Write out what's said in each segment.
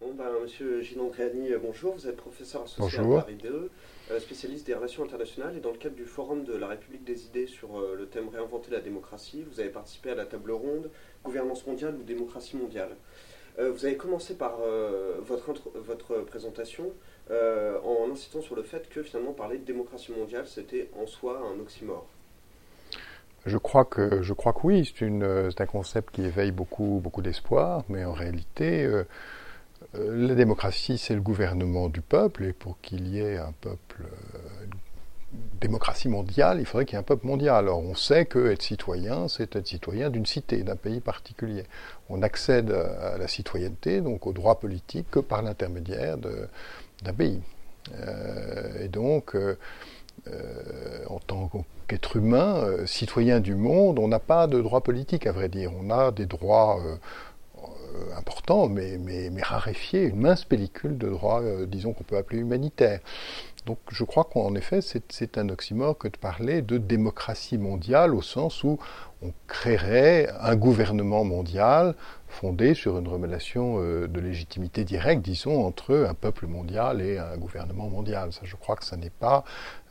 Monsieur Gilles Andréani, bonjour. Vous êtes professeur associé à Bonjour. Paris 2, spécialiste des relations internationales, et dans le cadre du Forum de la République des idées sur le thème Réinventer la démocratie, vous avez participé à la table ronde Gouvernance mondiale ou démocratie mondiale. Vous avez commencé par votre présentation en insistant sur le fait que finalement parler de démocratie mondiale, c'était en soi un oxymore. Je crois que oui, c'est un concept qui éveille beaucoup d'espoir, mais en réalité, la démocratie, c'est le gouvernement du peuple, et pour qu'il y ait un peuple, une démocratie mondiale, il faudrait qu'il y ait un peuple mondial. Alors on sait que être citoyen, c'est être citoyen d'une cité, d'un pays particulier. On accède à la citoyenneté, donc aux droits politiques, que par l'intermédiaire d'un pays. Et donc, en tant qu'être humain, citoyen du monde, on n'a pas de droits politiques, à vrai dire. On a des droits importants, mais raréfiés, une mince pellicule de droits, disons, qu'on peut appeler humanitaires. Donc je crois qu'en effet, c'est un oxymore que de parler de démocratie mondiale, au sens où on créerait un gouvernement mondial fondé sur une relation de légitimité directe, disons, entre un peuple mondial et un gouvernement mondial. Ça, je crois que ça n'est pas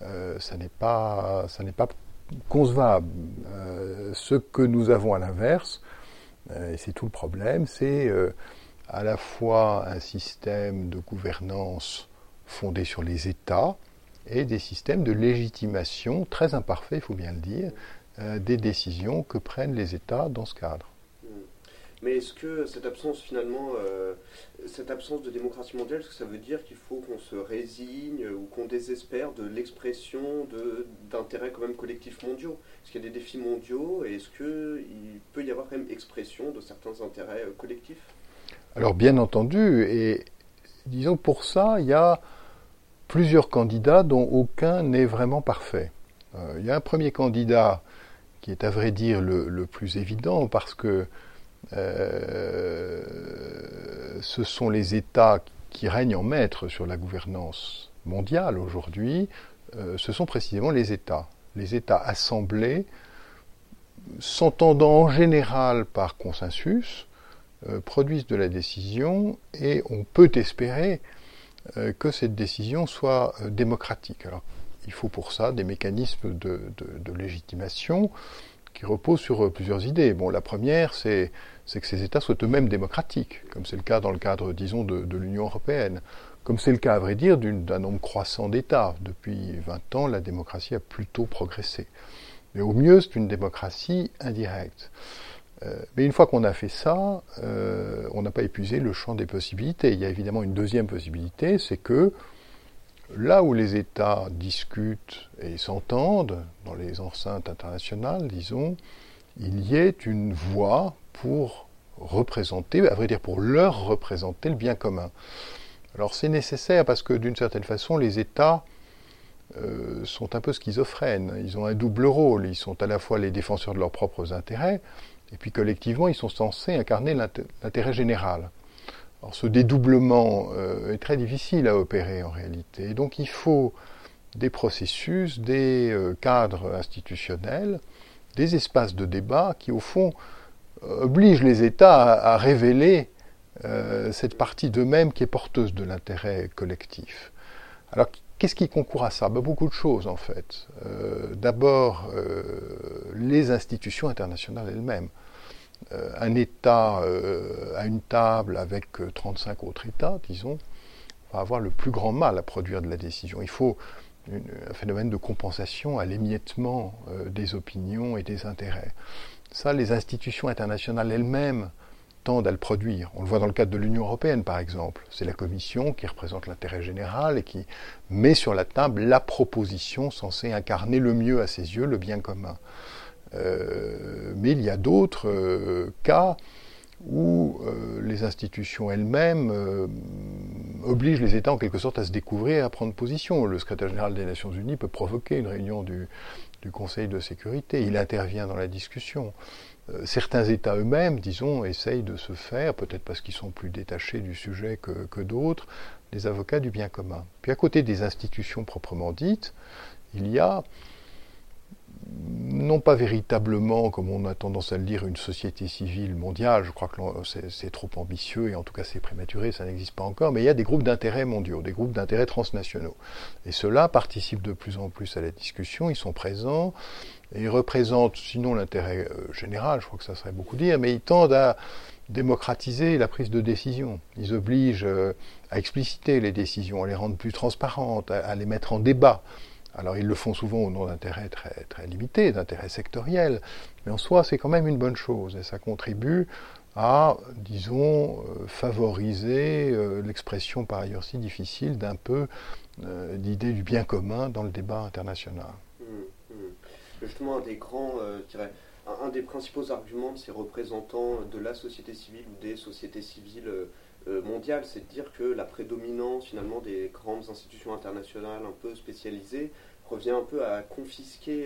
concevable. Ce que nous avons à l'inverse, et c'est tout le problème, c'est à la fois un système de gouvernance fondé sur les États et des systèmes de légitimation très imparfaits, il faut bien le dire, des décisions que prennent les États dans ce cadre. Mais est-ce que cette absence finalement, cette absence de démocratie mondiale, est-ce que ça veut dire qu'il faut qu'on se résigne ou qu'on désespère de l'expression d'intérêts quand même collectifs mondiaux? Est-ce qu'il y a des défis mondiaux et est-ce qu'il peut y avoir quand même expression de certains intérêts collectifs? Alors bien entendu, et disons que pour ça, il y a plusieurs candidats dont aucun n'est vraiment parfait. Il y a un premier candidat qui est à vrai dire le plus évident parce que ce sont les États qui règnent en maître sur la gouvernance mondiale aujourd'hui, ce sont précisément les États. Les États assemblés, s'entendant en général par consensus, produisent de la décision et on peut espérer que cette décision soit démocratique. Alors, il faut pour ça des mécanismes de légitimation qui reposent sur plusieurs idées. Bon, la première, c'est que ces États soient eux-mêmes démocratiques, comme c'est le cas dans le cadre, disons, de l'Union européenne. Comme c'est le cas, à vrai dire, d'un nombre croissant d'États. Depuis 20 ans, la démocratie a plutôt progressé. Mais au mieux, c'est une démocratie indirecte. Mais une fois qu'on a fait ça, on n'a pas épuisé le champ des possibilités. Il y a évidemment une deuxième possibilité, c'est que là où les États discutent et s'entendent, dans les enceintes internationales, disons, il y ait une voix pour représenter, à vrai dire pour leur représenter le bien commun. Alors c'est nécessaire parce que d'une certaine façon, les États sont un peu schizophrènes. Ils ont un double rôle. Ils sont à la fois les défenseurs de leurs propres intérêts, et puis collectivement, ils sont censés incarner l'intérêt général. Alors ce dédoublement est très difficile à opérer en réalité. Et donc il faut des processus, des cadres institutionnels, des espaces de débat qui au fond obligent les États à révéler cette partie d'eux-mêmes qui est porteuse de l'intérêt collectif. Alors qu'est-ce qui concourt à ça? Beaucoup de choses en fait. D'abord, les institutions internationales elles-mêmes. Un État à une table avec 35 autres États, disons, va avoir le plus grand mal à produire de la décision. Il faut un phénomène de compensation à l'émiettement des opinions et des intérêts. Ça, les institutions internationales elles-mêmes tendent à le produire. On le voit dans le cadre de l'Union européenne, par exemple. C'est la Commission qui représente l'intérêt général et qui met sur la table la proposition censée incarner le mieux à ses yeux le bien commun. Mais il y a d'autres cas où les institutions elles-mêmes obligent les États en quelque sorte à se découvrir et à prendre position. Le secrétaire général des Nations Unies peut provoquer une réunion du Conseil de sécurité. Il intervient dans la discussion. Certains États eux-mêmes, disons, essayent de se faire, peut-être parce qu'ils sont plus détachés du sujet que d'autres, des avocats du bien commun. Puis à côté des institutions proprement dites, il y a non pas véritablement, comme on a tendance à le dire, une société civile mondiale. Je crois que c'est trop ambitieux et en tout cas c'est prématuré, ça n'existe pas encore. Mais il y a des groupes d'intérêts mondiaux, des groupes d'intérêts transnationaux. Et ceux-là participent de plus en plus à la discussion, ils sont présents et ils représentent, sinon l'intérêt général, je crois que ça serait beaucoup dire, mais ils tendent à démocratiser la prise de décision. Ils obligent à expliciter les décisions, à les rendre plus transparentes, à les mettre en débat. Alors ils le font souvent au nom d'intérêts très, très limités, d'intérêts sectoriels, mais en soi c'est quand même une bonne chose et ça contribue à, disons, favoriser l'expression par ailleurs si difficile d'un peu d'idée du bien commun dans le débat international. Justement, un des principaux arguments de ces représentants de la société civile ou des sociétés civiles mondiales, c'est de dire que la prédominance finalement des grandes institutions internationales un peu spécialisées revient un peu à confisquer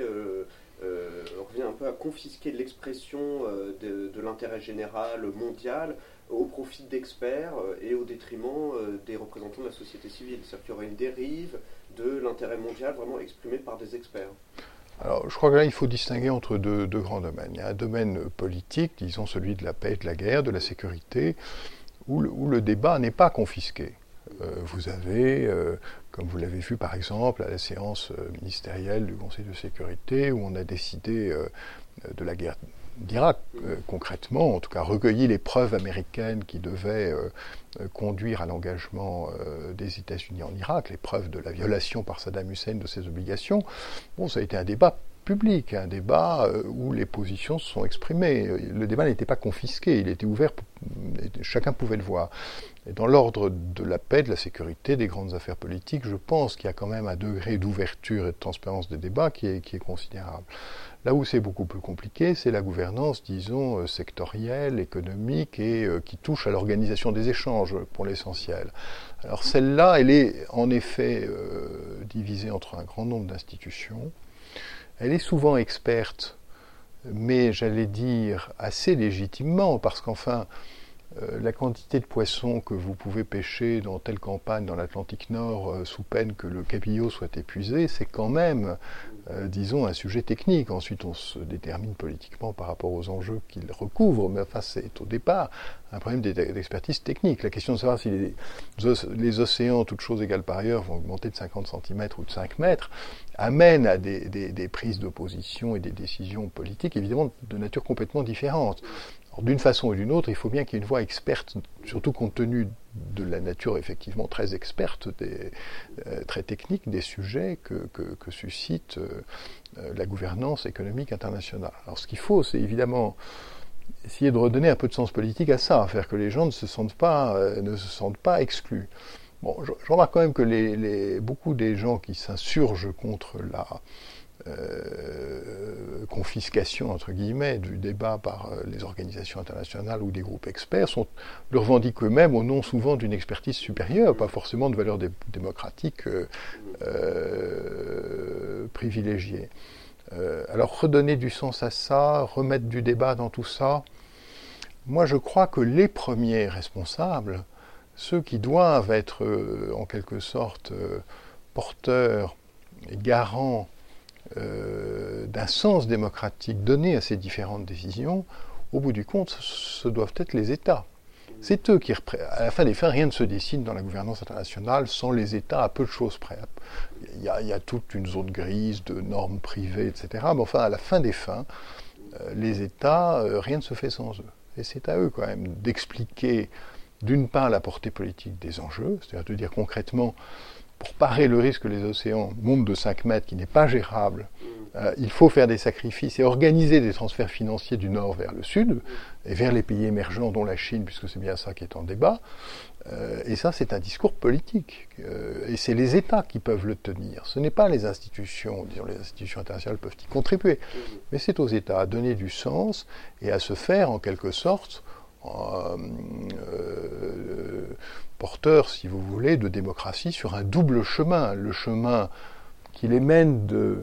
l'expression de l'intérêt général mondial au profit d'experts et au détriment des représentants de la société civile. C'est-à-dire qu'il y aurait une dérive de l'intérêt mondial vraiment exprimé par des experts. Alors, je crois que là, il faut distinguer entre deux grands domaines. Il y a un domaine politique, disons celui de la paix, de la guerre, de la sécurité, où le débat n'est pas confisqué. Vous avez, comme vous l'avez vu par exemple à la séance ministérielle du Conseil de sécurité, où on a décidé de la guerre d'Irak, concrètement, en tout cas recueilli les preuves américaines qui devaient conduire à l'engagement des États-Unis en Irak, les preuves de la violation par Saddam Hussein de ses obligations. Bon, ça a été un débat public, un débat où les positions se sont exprimées. Le débat n'était pas confisqué, il était ouvert, chacun pouvait le voir. Et dans l'ordre de la paix, de la sécurité, des grandes affaires politiques, je pense qu'il y a quand même un degré d'ouverture et de transparence des débats qui est considérable. Là où c'est beaucoup plus compliqué, c'est la gouvernance, disons, sectorielle, économique et qui touche à l'organisation des échanges pour l'essentiel. Alors celle-là, elle est en effet divisée entre un grand nombre d'institutions. Elle est souvent experte, mais j'allais dire assez légitimement, parce qu'enfin, la quantité de poissons que vous pouvez pêcher dans telle campagne dans l'Atlantique Nord sous peine que le cabillaud soit épuisé, c'est quand même, disons, un sujet technique. Ensuite, on se détermine politiquement par rapport aux enjeux qu'il recouvre, mais enfin, c'est au départ un problème d'expertise technique. La question de savoir si les océans, toutes choses égales par ailleurs, vont augmenter de 50 cm ou de 5 mètres, amène à des prises de position et des décisions politiques, évidemment, de nature complètement différente. D'une façon ou d'une autre, il faut bien qu'il y ait une voix experte, surtout compte tenu de la nature effectivement très experte, très technique des sujets que suscite la gouvernance économique internationale. Alors ce qu'il faut, c'est évidemment essayer de redonner un peu de sens politique à ça, faire que les gens ne se sentent pas exclus. Bon, je remarque quand même que beaucoup des gens qui s'insurgent contre la confiscation, entre guillemets, du débat par les organisations internationales ou des groupes experts le revendiquent eux-mêmes au nom souvent d'une expertise supérieure, pas forcément de valeurs démocratiques privilégiées. Alors redonner du sens à ça, remettre du débat dans tout ça, moi je crois que les premiers responsables, ceux qui doivent être en quelque sorte porteurs et garants d'un sens démocratique donné à ces différentes décisions, au bout du compte, ce doivent être les États. C'est eux qui, à la fin des fins, rien ne se décide dans la gouvernance internationale sans les États à peu de choses près. Il y a toute une zone grise de normes privées, etc. Mais enfin, à la fin des fins, les États, rien ne se fait sans eux. Et c'est à eux quand même d'expliquer, d'une part, la portée politique des enjeux, c'est-à-dire de dire concrètement, pour parer le risque que les océans montent de 5 mètres, qui n'est pas gérable, il faut faire des sacrifices et organiser des transferts financiers du nord vers le sud, et vers les pays émergents, dont la Chine, puisque c'est bien ça qui est en débat. Et ça, c'est un discours politique. Et c'est les États qui peuvent le tenir. Ce n'est pas les institutions, disons, les institutions internationales peuvent y contribuer. Mais c'est aux États à donner du sens et à se faire, en quelque sorte, porteurs, si vous voulez, de démocratie sur un double chemin. Le chemin qui les mène de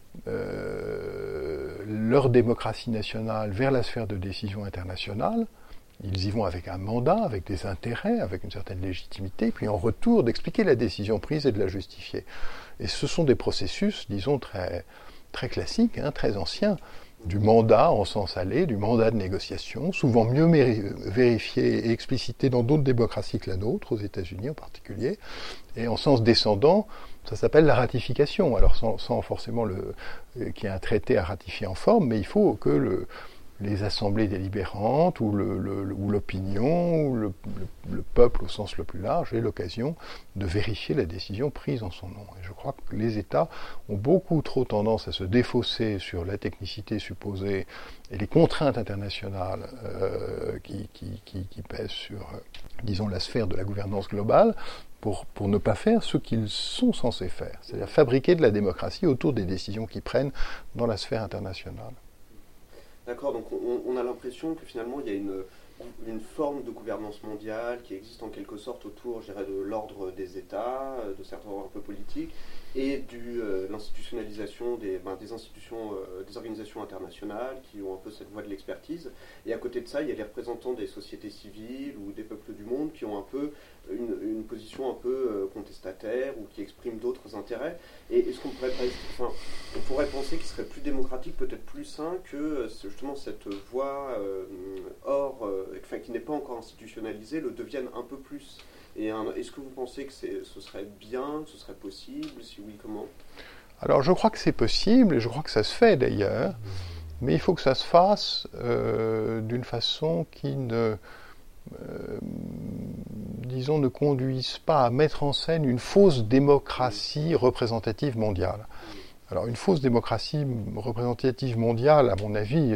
leur démocratie nationale vers la sphère de décision internationale. Ils y vont avec un mandat, avec des intérêts, avec une certaine légitimité, puis en retour d'expliquer la décision prise et de la justifier. Et ce sont des processus, disons, très, très classique, très ancien, du mandat en sens allé, du mandat de négociation, souvent mieux vérifié et explicité dans d'autres démocraties que la nôtre, aux États-Unis en particulier, et en sens descendant, ça s'appelle la ratification, alors sans forcément qu'il y ait un traité à ratifier en forme, mais il faut que les assemblées délibérantes ou l'opinion ou le peuple au sens le plus large aient l'occasion de vérifier la décision prise en son nom. Et je crois que les États ont beaucoup trop tendance à se défausser sur la technicité supposée et les contraintes internationales qui pèsent sur, disons, la sphère de la gouvernance globale pour ne pas faire ce qu'ils sont censés faire, c'est-à-dire fabriquer de la démocratie autour des décisions qu'ils prennent dans la sphère internationale. D'accord, donc on a l'impression que finalement il y a une forme de gouvernance mondiale qui existe en quelque sorte autour, je dirais, de l'ordre des États, de certains ordres un peu politiques, et l'institutionnalisation des institutions, des organisations internationales qui ont un peu cette voie de l'expertise. Et à côté de ça, il y a les représentants des sociétés civiles ou des peuples du monde qui ont un peu une position un peu contestataire ou qui expriment d'autres intérêts. Et est-ce qu'on pourrait penser qu'il serait plus démocratique, peut-être plus sain que justement cette voie qui n'est pas encore institutionnalisée le devienne un peu plus? Et est-ce que vous pensez que ce serait bien, que ce serait possible? Si oui, comment? Alors je crois que c'est possible, et je crois que ça se fait d'ailleurs, mais il faut que ça se fasse d'une façon qui ne conduise pas à mettre en scène une fausse démocratie représentative mondiale. Alors une fausse démocratie représentative mondiale, à mon avis,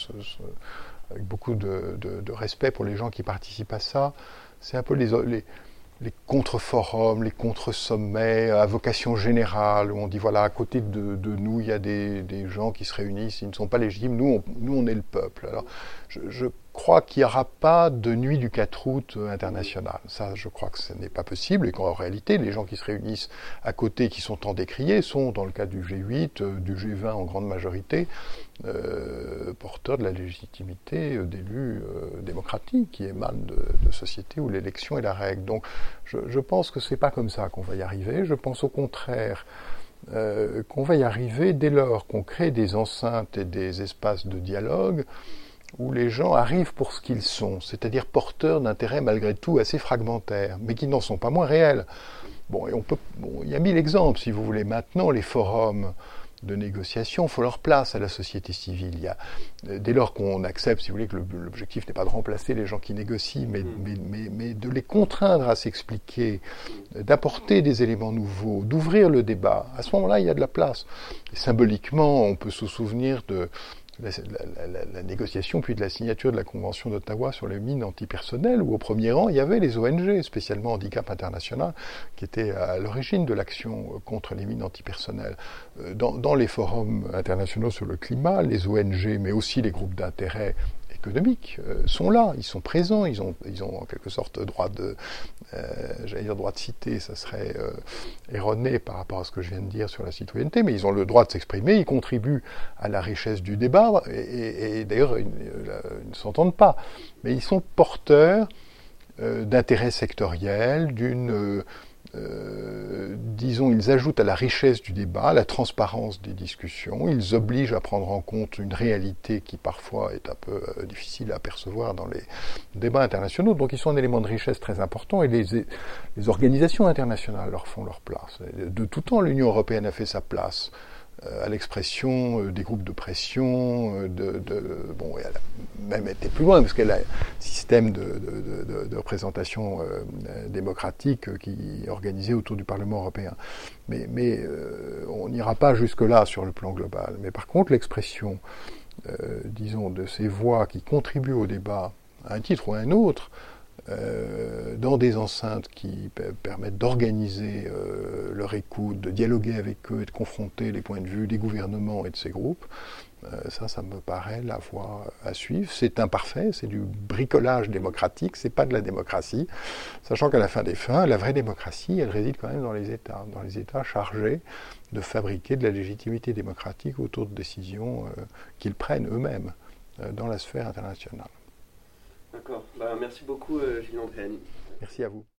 avec beaucoup de respect pour les gens qui participent à ça, c'est un peu les contre-forums, les contre-sommets à vocation générale, où on dit voilà, à côté de nous, il y a des gens qui se réunissent, ils ne sont pas légitimes, nous on est le peuple. Alors, je crois qu'il n'y aura pas de nuit du 4 août internationale. Ça, je crois que ce n'est pas possible, et qu'en réalité, les gens qui se réunissent à côté, qui sont tant décriés, sont, dans le cas du G8, du G20 en grande majorité, porteurs de la légitimité d'élus démocratiques qui émanent de sociétés où l'élection est la règle. Donc je pense que c'est pas comme ça qu'on va y arriver. Je pense au contraire qu'on va y arriver dès lors qu'on crée des enceintes et des espaces de dialogue où les gens arrivent pour ce qu'ils sont, c'est-à-dire porteurs d'intérêts malgré tout assez fragmentaires, mais qui n'en sont pas moins réels. Bon, et il y a 1000 exemples, si vous voulez. Maintenant, les forums de négociation font leur place à la société civile. Dès lors qu'on accepte, si vous voulez, que l'objectif n'est pas de remplacer les gens qui négocient, mais de les contraindre à s'expliquer, d'apporter des éléments nouveaux, d'ouvrir le débat, à ce moment-là, il y a de la place. Et symboliquement, on peut se souvenir de la négociation puis de la signature de la Convention d'Ottawa sur les mines antipersonnelles, où au premier rang, il y avait les ONG, spécialement Handicap International, qui étaient à l'origine de l'action contre les mines antipersonnelles. Dans les forums internationaux sur le climat, les ONG, mais aussi les groupes d'intérêt économiques sont là, ils sont présents, ils ont en quelque sorte droit de citer, ça serait erroné par rapport à ce que je viens de dire sur la citoyenneté, mais ils ont le droit de s'exprimer, ils contribuent à la richesse du débat, et d'ailleurs ils ne s'entendent pas, mais ils sont porteurs d'intérêts sectoriels, disons, ils ajoutent à la richesse du débat, à la transparence des discussions, ils obligent à prendre en compte une réalité qui parfois est un peu difficile à percevoir dans les débats internationaux, donc ils sont un élément de richesse très important, et les organisations internationales leur font leur place. De tout temps, l'Union européenne a fait sa place à l'expression des groupes de pression, bon, et elle a même été plus loin, parce qu'elle a un système de représentation démocratique qui est organisé autour du Parlement européen. Mais on n'ira pas jusque-là sur le plan global. Mais par contre, l'expression, disons, de ces voix qui contribuent au débat, à un titre ou à un autre, dans des enceintes qui permettent d'organiser leur écoute, de dialoguer avec eux et de confronter les points de vue des gouvernements et de ces groupes, ça me paraît la voie à suivre. C'est imparfait, c'est du bricolage démocratique, c'est pas de la démocratie, sachant qu'à la fin des fins, la vraie démocratie, elle réside quand même dans les États chargés de fabriquer de la légitimité démocratique autour de décisions qu'ils prennent eux-mêmes dans la sphère internationale. D'accord. Merci beaucoup, Gilles Landriani. Merci à vous.